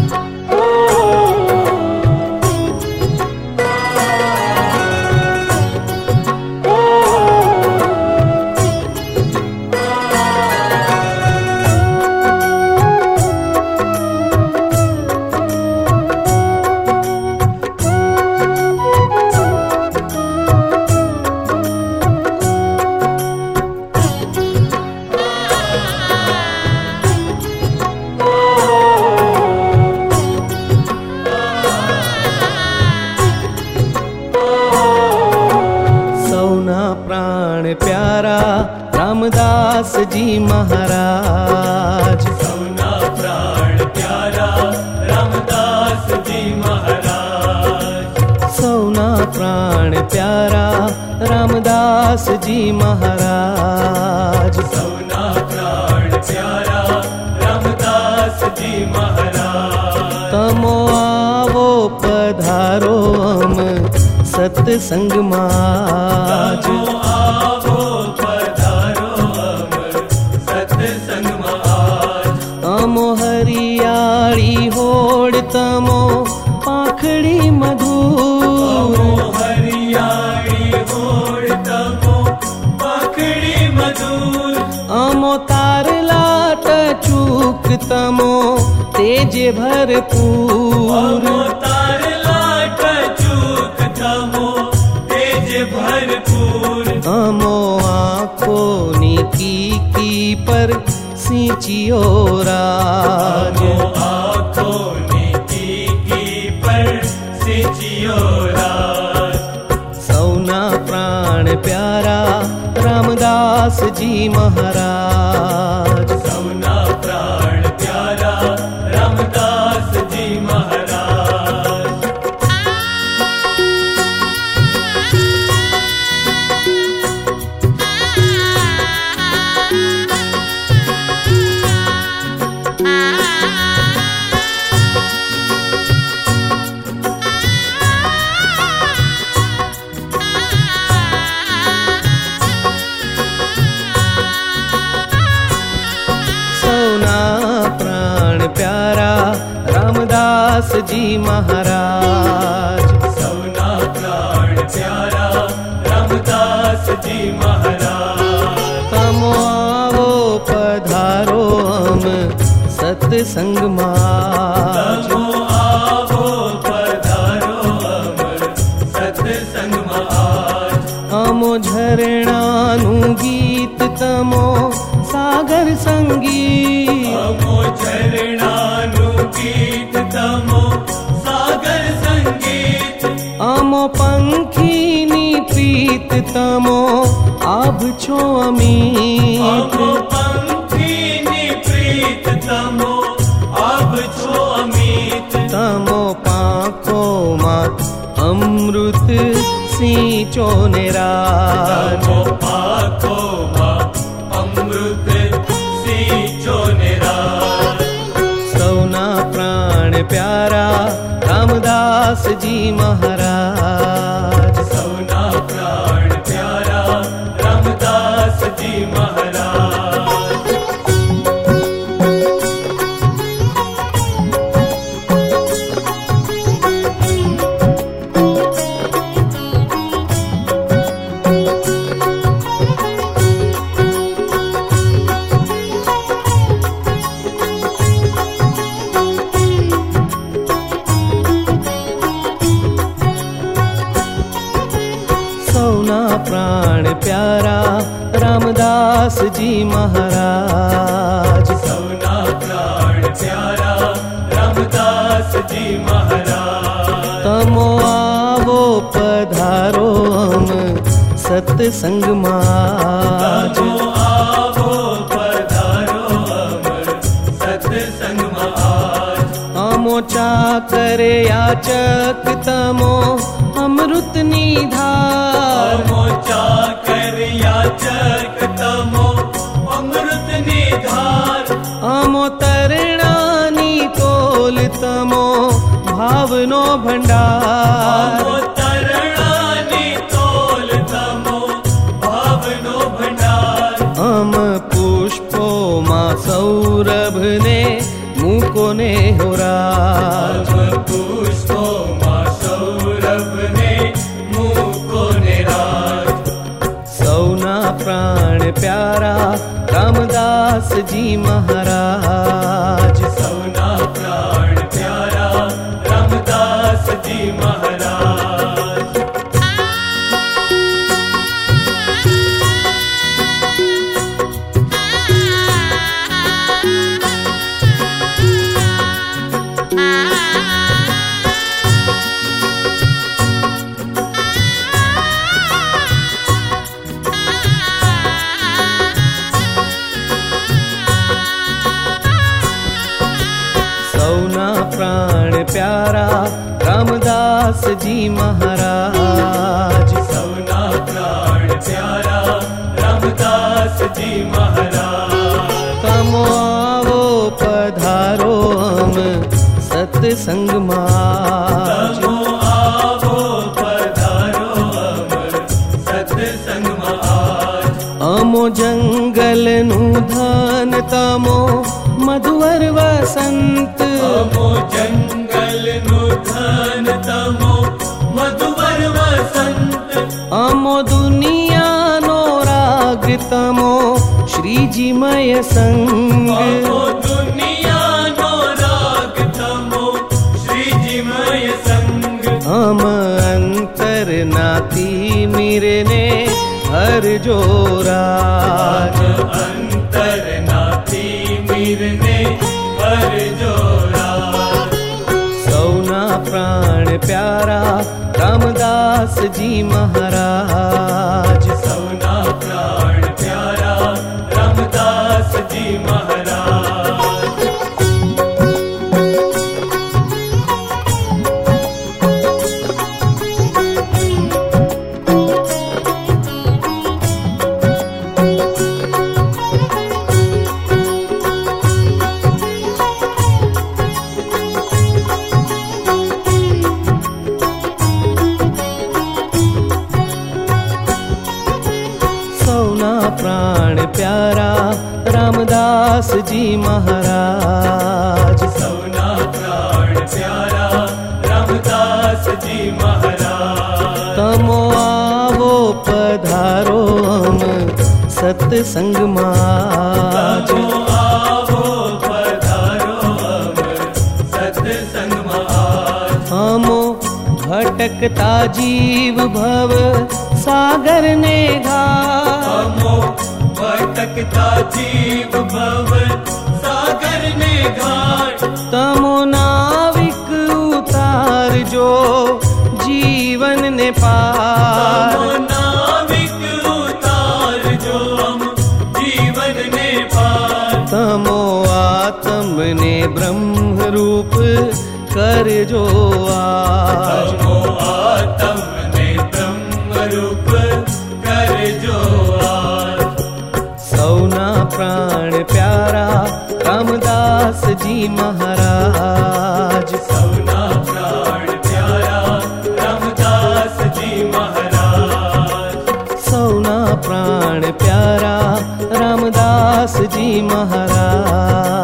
प्यारा रामदास जी महाराज। सौना प्राण प्यारा रामदास जी महाराज। सौना प्राण प्यारा रामदास जी महाराज। सौना प्राण प्यारा रामदास जी महाराज। तमो आवो पधारो हम सत्संग माज। तमो आवो पधारो हम सत्संग माज। अमो हरियाली होड़ तमो पाखड़ी मधुर। अमो हरियाली होड़ तमो पाखड़ी मधुर। अमो तारलाट चूक तमो तेज भरपूर। अमो तारलाट चूक तमो तेज भरपूर। अमो आँखों की पर सिंचियो राज। अमो आँखों की पर सिंचियो राज। सौना प्राण प्यारा रामदास जी महाराज। सौना प्राण प्यारा रामदास जी महाराज। सौना प्राण प्यारा रामदास जी महाराज। सौना प्राण प्यारा रामदास जी महाराज। तमो आवो पधारो हम सत्संग माज। तमो आवो पधारो हम सत्संग माज। अमो झरणानु गीत तमो सागर संगीत। अमो झरणानु गीत तमो सागर संगीत। अमो पंखीनी प्रीत तमो आभ छो अमीत। अमो पंखीनी प्रीत तमो आभ छो अमीत। तमो पाखो मात अमृत सिंचो निराज। तमो पाखो मा अमृत सिंचो निराज। सौना प्राण प्यारा रामदास जी महाराज। सौना प्राण प्यारा रामदास जी महाराज। सौना प्राण प्यारा रामदास जी महाराज। सौना प्राण प्यारा रामदास जी महाराज। तमो आवो पधारो हम सत्संग माज। तमो आवो पधारो हम सत्संग माज। अमो चाकर याचक तमो अमृत निधार। अमो चाकर याचक तमो अमृत निधार। अमो तरणानी तोल तमो भावनो भंडार। अमो तरणानी तोल तमो भावनो भंडार। अम पुष्पो मा सौरभ ने मुको ने हो राज। पुष्पों माँ सौरभ ने मुको निराज। सौना प्राण प्यारा रामदास जी महाराज। सौना प्राण प्यारा रामदास जी महाराज। सौना प्राण प्यारा रामदास जी महाराज। सौना प्राण प्यारा रामदास जी महाराज। तमो आवो पधारो हम सत्संग माज। तमो आवो पधारो हम सत्संग माज। अमो जंगल नु धन तमो मधुवर वसंत। अमो जंगल नु धन तमो मधुवर वसंत। अमो दुनिया नो राग तमो श्री जी मय संग। अमो दुनिया नो राग तमो श्री जी मय संग। हम अंतर नाती मिरने हर जो राज। अंतर नाती मिरने हर जो राज। सौना प्राण प्यारा रामदास जी महाराज। सौना प्राण प्यारा रामदास जी महाराज। सौना प्राण प्यारा रामदास जी महाराज। सौना प्राण प्यारा रामदास जी महाराज। तमो आवो पधारो हम सत्संग माज। तमो आवो पधारो हम सत्संग माज। हमो भटकता जीव भव सागर ने घाट। हमो भटकता जीव भव सागर ने घाट। तमो नाविक उतार जो जीवन ने पार। तमो नाविक उतार जो हम जीवन ने पार। तमो आत्म ने ब्रह्म रूप कर जो आज। तमो आत्म ने ब्रह्म रूप कर जो आज। सौना प्राण प्यारा रामदास जी महाराज। सौना प्राण प्यारा रामदास जी महाराज। सौना प्राण प्यारा रामदास जी महाराज।